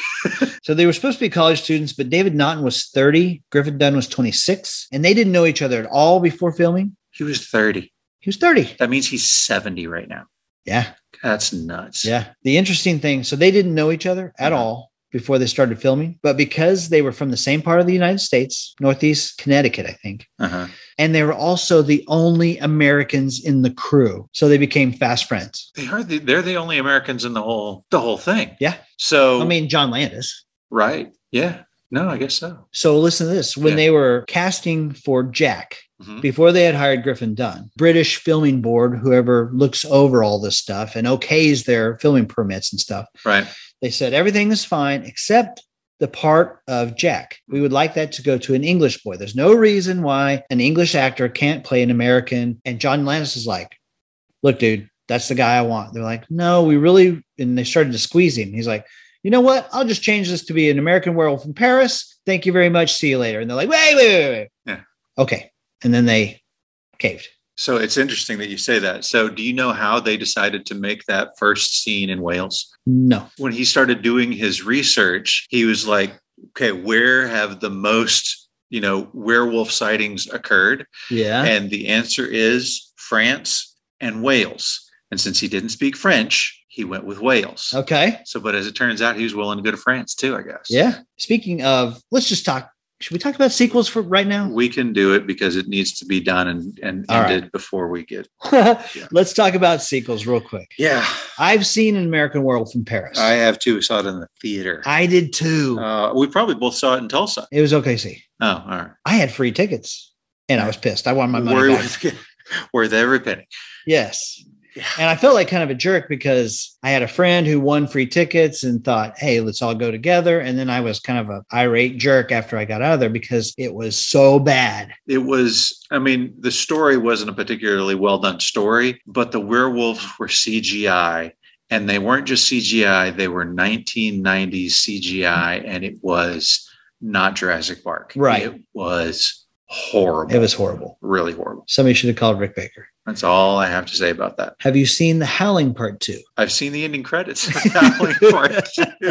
So they were supposed to be college students, but David Naughton was 30, Griffin Dunn was 26, and they didn't know each other at all before filming. He was 30. He was 30. That means he's 70 right now. Yeah. That's nuts. Yeah. The interesting thing, so they didn't know each other at all before they started filming, but because they were from the same part of the United States, Northeast Connecticut, I think, Uh-huh. and they were also the only Americans in the crew, so they became fast friends. They're the only Americans in the whole thing. Yeah. So I mean, John Landis. right. Yeah. No, I guess so. So listen to this. When Yeah. they were casting for Jack, Mhm. before they had hired Griffin Dunn, British filming board, whoever looks over all this stuff and okays their filming permits and stuff, Right. they said everything is fine except the part of Jack. We would like that to go to an English boy. There's no reason why an English actor can't play an American. And John Landis is like, look, dude, that's the guy I want. They're like, no, we really, and they started to squeeze him. He's like, you know what? I'll just change this to be an American Werewolf in Paris. Thank you very much. See you later. And they're like, wait. Yeah. Okay. And then they caved. So it's interesting that you say that. So do you know how they decided to make that first scene in Wales? No. When he started doing his research, he was like, okay, where have the most, werewolf sightings occurred? Yeah. And the answer is France and Wales. And since he didn't speak French, he went with Wales. Okay. So, but as it turns out, he was willing to go to France too, I guess. Yeah. Speaking of, let's just talk. Should we talk about sequels for right now? We can do it because it needs to be done and All right. ended before we get. Let's talk about sequels real quick. Yeah, I've seen An American Werewolf in Paris. I have too. Saw it in the theater. I did too. We probably both saw it in Tulsa. It was OKC. Oh, all right. I had free tickets and I was pissed. I wanted my money Worth, back. worth every penny. Yes. Yeah. And I felt like kind of a jerk because I had a friend who won free tickets and thought, hey, let's all go together. And then I was kind of an irate jerk after I got out of there because it was so bad. It was, the story wasn't a particularly well done story, but the werewolves were CGI. And they weren't just CGI, they were 1990s CGI. And it was not Jurassic Park. Right. It was horrible. It was horrible. Really horrible. Somebody should have called Rick Baker. That's all I have to say about that. Have you seen The Howling Part 2? I've seen the ending credits of Howling Part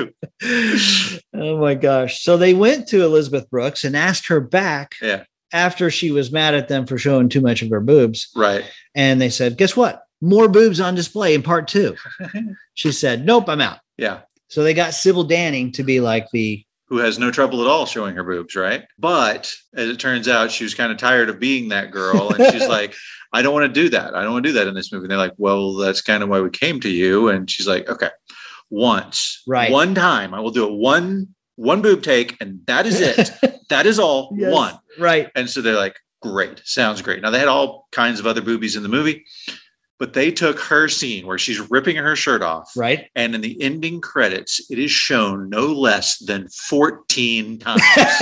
2. Oh my gosh. So they went to Elizabeth Brooks and asked her back Yeah. after she was mad at them for showing too much of her boobs. Right. And they said, guess what? More boobs on display in part 2. She said, nope, I'm out. Yeah. So they got Sybil Danning to be like Who has no trouble at all showing her boobs, right? But as it turns out, she was kind of tired of being that girl. And she's like, I don't want to do that. I don't want to do that in this movie. And they're like, well, that's kind of why we came to you. And she's like, okay, once, Right. one time, I will do it one boob take. And that is it. That is all. Yes. One. right. And so they're like, great. Sounds great. Now they had all kinds of other boobies in the movie, but they took her scene where she's ripping her shirt off. Right. And in the ending credits, it is shown no less than 14 times.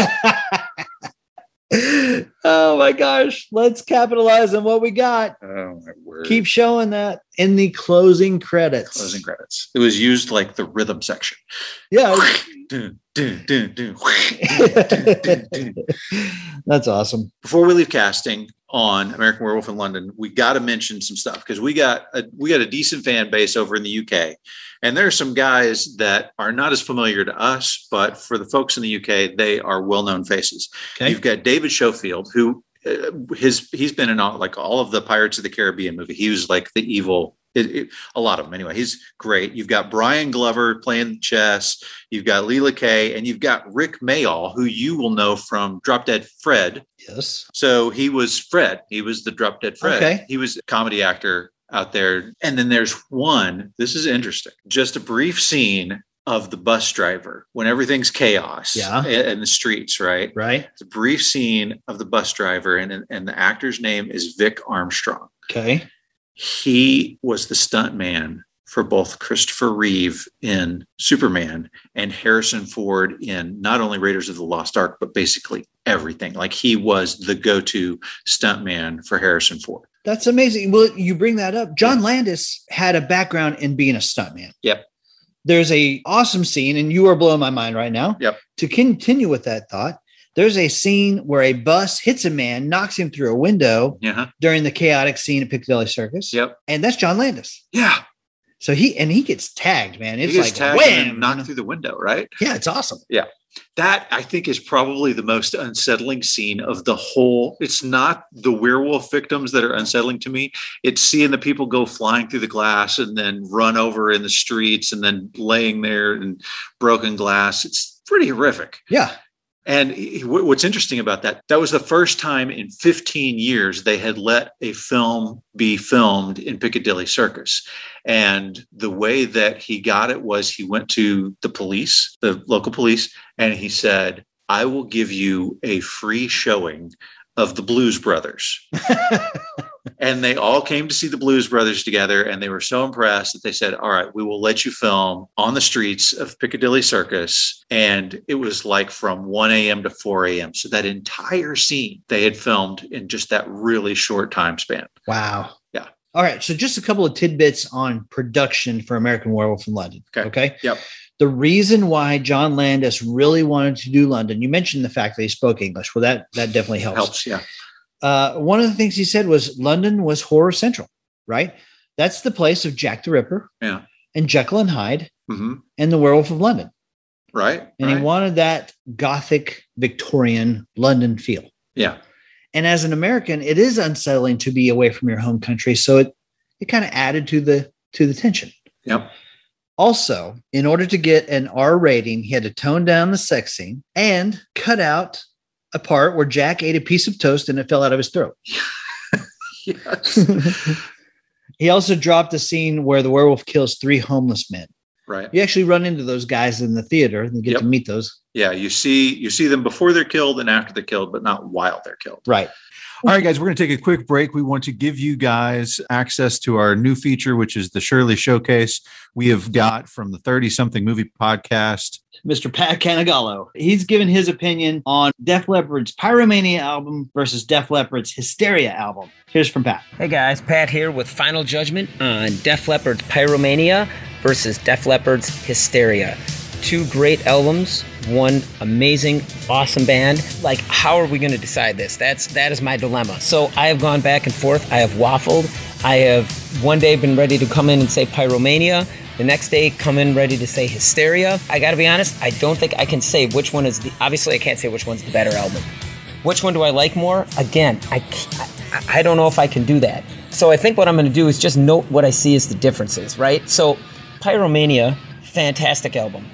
Oh my gosh. Let's capitalize on what we got. Oh my word. Keep showing that in the closing credits. Closing credits. It was used like the rhythm section. Yeah. Dun, dun, dun, dun, dun, dun, dun. That's awesome. Before we leave casting on American Werewolf in London, we got to mention some stuff because we got a decent fan base over in the UK, and there are some guys that are not as familiar to us, but for the folks in the UK, they are well-known faces. Okay. You've got David Schofield, who he's been in all of the Pirates of the Caribbean movie. He was like the evil. A lot of them anyway. He's great. You've got Brian Glover playing chess. You've got Leela Kay, and you've got Rick Mayall, who you will know from Drop Dead Fred. Yes. So he was Fred. He was the Drop Dead Fred. Okay. He was a comedy actor out there. And then there's one, this is interesting, just a brief scene of the bus driver when everything's chaos in the streets, right? Right. It's a brief scene of the bus driver, and the actor's name is Vic Armstrong. Okay. He was the stunt man for both Christopher Reeve in Superman and Harrison Ford in not only Raiders of the Lost Ark, but basically everything. Like, he was the go-to stunt man for Harrison Ford. That's amazing. Well, you bring that up. John Landis had a background in being a stuntman. Yep. There's a awesome scene, and you are blowing my mind right now. Yep. To continue with that thought, there's a scene where a bus hits a man, knocks him through a window during the chaotic scene at Piccadilly Circus. Yep. And that's John Landis. Yeah. So he gets tagged, man. It's He gets like tagged wham, and knocked through the window, right? Yeah, it's awesome. Yeah. That, I think, is probably the most unsettling scene of the whole. It's not the werewolf victims that are unsettling to me. It's seeing the people go flying through the glass and then run over in the streets and then laying there in broken glass. It's pretty horrific. Yeah. And what's interesting about that was the first time in 15 years they had let a film be filmed in Piccadilly Circus. And the way that he got it was he went to the police, the local police, and he said, "I will give you a free showing of the Blues Brothers." And they all came to see the Blues Brothers together, and they were so impressed that they said, "All right, we will let you film on the streets of Piccadilly Circus." And it was like from 1 a.m. to 4 a.m. So that entire scene they had filmed in just that really short time span. Wow. Yeah. All right. So just a couple of tidbits on production for American Werewolf in London. Okay. Yep. The reason why John Landis really wanted to do London, you mentioned the fact that he spoke English. Well, that definitely helps. Yeah. One of the things he said was London was horror central, right? That's the place of Jack the Ripper and Jekyll and Hyde and the Werewolf of London. Right. And he wanted that Gothic Victorian London feel. Yeah. And as an American, it is unsettling to be away from your home country. So it kind of added to the tension. Yep. Also, in order to get an R rating, he had to tone down the sex scene and cut out a part where Jack ate a piece of toast and it fell out of his throat. Yes. He also dropped a scene where the werewolf kills 3 homeless men. Right. You actually run into those guys in the theater and you get to meet those. Yeah. You see them before they're killed and after they're killed, but not while they're killed. Right. All right, guys, we're going to take a quick break. We want to give you guys access to our new feature, which is the Shirley Showcase. We have got from the 30-something movie podcast, Mr. Pat Canigallo. He's given his opinion on Def Leppard's Pyromania album versus Def Leppard's Hysteria album. Here's from Pat. Hey guys, Pat here with Final Judgment on Def Leppard's Pyromania versus Def Leppard's Hysteria. 2 great albums, one amazing, awesome band. Like, how are we going to decide this? That is my dilemma. So I have gone back and forth. I have waffled. I have one day been ready to come in and say Pyromania. The next day, come in ready to say Hysteria. I got to be honest, I don't think I can say which one is obviously I can't say which one's the better album. Which one do I like more? Again, I don't know if I can do that. So I think what I'm going to do is just note what I see as the differences, right? So Pyromania, fantastic album.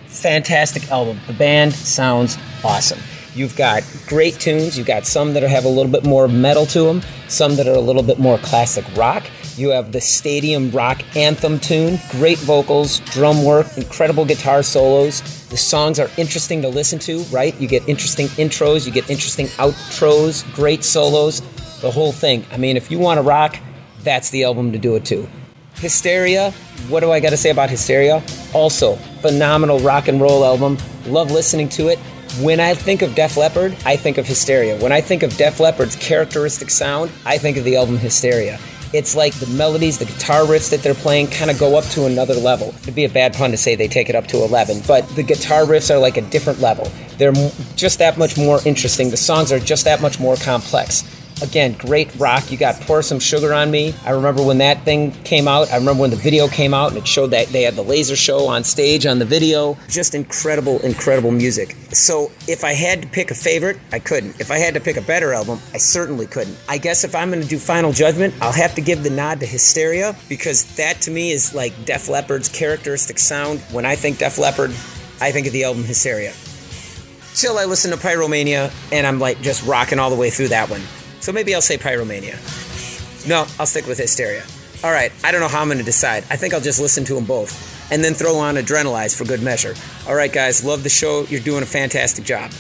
The band sounds awesome. You've got great tunes. You've got some that have a little bit more metal to them, some that are a little bit more classic rock. You have the Stadium Rock Anthem tune, great vocals, drum work, incredible guitar solos. The songs are interesting to listen to, right? You get interesting intros, you get interesting outros, great solos, the whole thing. I mean, if you want to rock, that's the album to do it to. Hysteria, what do I got to say about Hysteria? Also, phenomenal rock and roll album. Love listening to it. When I think of Def Leppard, I think of Hysteria. When I think of Def Leppard's characteristic sound, I think of the album Hysteria. It's like the melodies, the guitar riffs that they're playing kind of go up to another level. It'd be a bad pun to say they take it up to 11, but the guitar riffs are like a different level. They're just that much more interesting. The songs are just that much more complex. Again, great rock. You got Pour Some Sugar on Me. I remember when that thing came out. I remember when the video came out and it showed that they had the laser show on stage on the video. Just incredible, incredible music. So if I had to pick a favorite, I couldn't. If I had to pick a better album, I certainly couldn't. I guess if I'm going to do Final Judgment, I'll have to give the nod to Hysteria because that to me is like Def Leppard's characteristic sound. When I think Def Leppard, I think of the album Hysteria. Till I listen to Pyromania and I'm like just rocking all the way through that one. So maybe I'll say Pyromania. No, I'll stick with Hysteria. All right, I don't know how I'm going to decide. I think I'll just listen to them both. and then throw on Adrenalize for good measure. All right, guys, love the show. You're doing a fantastic job.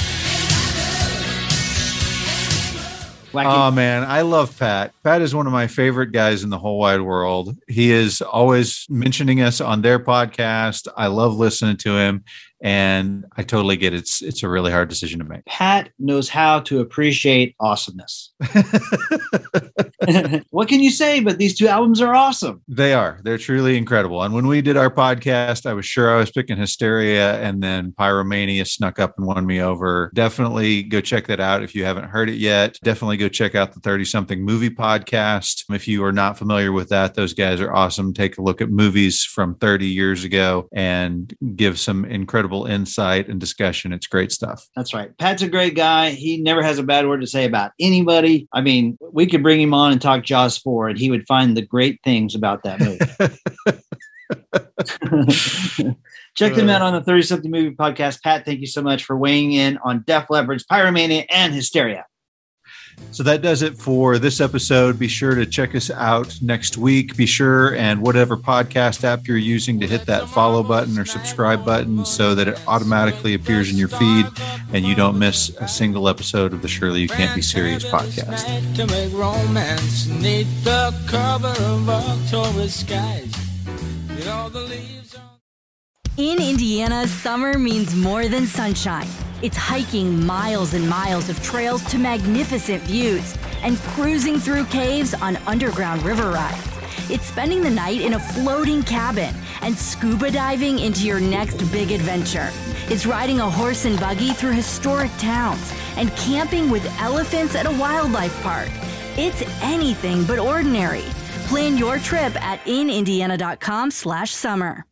Oh man, I love Pat. Pat is one of my favorite guys in the whole wide world. He is always mentioning us on their podcast. I love listening to him, and I totally get it. It's a really hard decision to make. Pat knows how to appreciate awesomeness. What can you say? But these two albums are awesome. They are. They're truly incredible. And when we did our podcast, I was sure I was picking Hysteria, and then Pyromania snuck up and won me over. Definitely go check that out if you haven't heard it yet. Definitely go check out the 30-something movie podcast. If you are not familiar with that, those guys are awesome. Take a look at movies from 30 years ago and give some incredible insight and discussion. It's great stuff. That's right. Pat's a great guy. He never has a bad word to say about anybody. I mean, we could bring him on and talk Jaws 4, and he would find the great things about that movie. Check them out on the 30-something movie podcast. Pat, thank you so much for weighing in on Def Leppard's Pyromania and Hysteria. So that does it for this episode. Be sure to check us out next week. Be sure, and whatever podcast app you're using, to hit that follow button or subscribe button so that it automatically appears in your feed and you don't miss a single episode of the Surely You Can't Be Serious podcast. To make romance neath the cover of October skies. Get all the leaves on. In Indiana, summer means more than sunshine. It's hiking miles and miles of trails to magnificent views and cruising through caves on underground river rides. It's spending the night in a floating cabin and scuba diving into your next big adventure. It's riding a horse and buggy through historic towns and camping with elephants at a wildlife park. It's anything but ordinary. Plan your trip at inindiana.com/summer.